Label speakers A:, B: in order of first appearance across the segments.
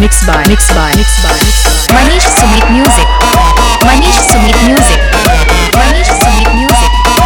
A: Manish Sumit Music. Manish Sumit Music. Manish Sumit Music.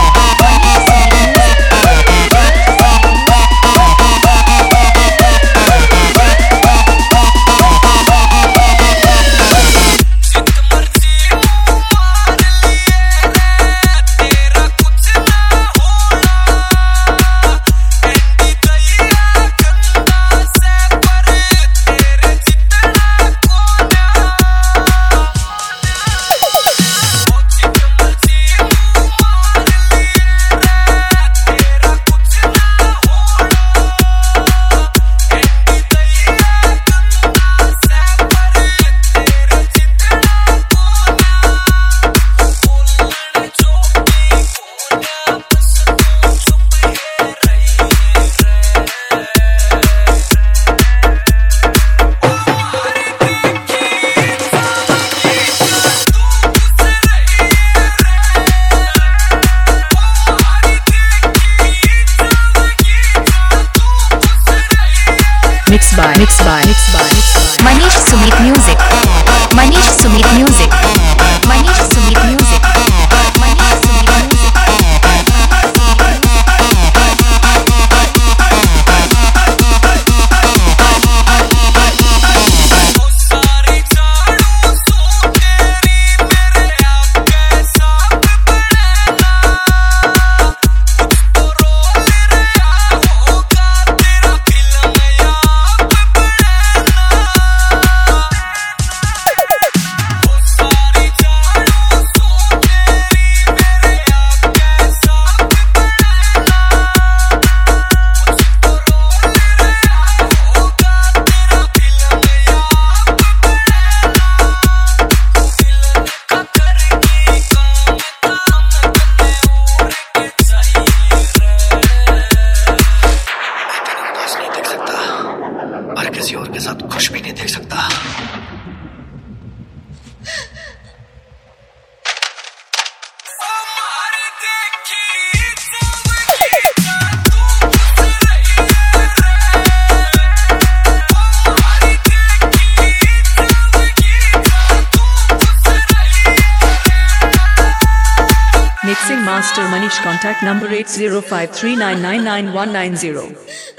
B: Mixed by
A: Manish Sumit Music. Manish Sumit Music. Manish Sumit Music. Manish Sumit Music.
B: और किसी और के साथ खुश भी नहीं देख सकता।
C: Mixing Master Manish, contact number 8053999190.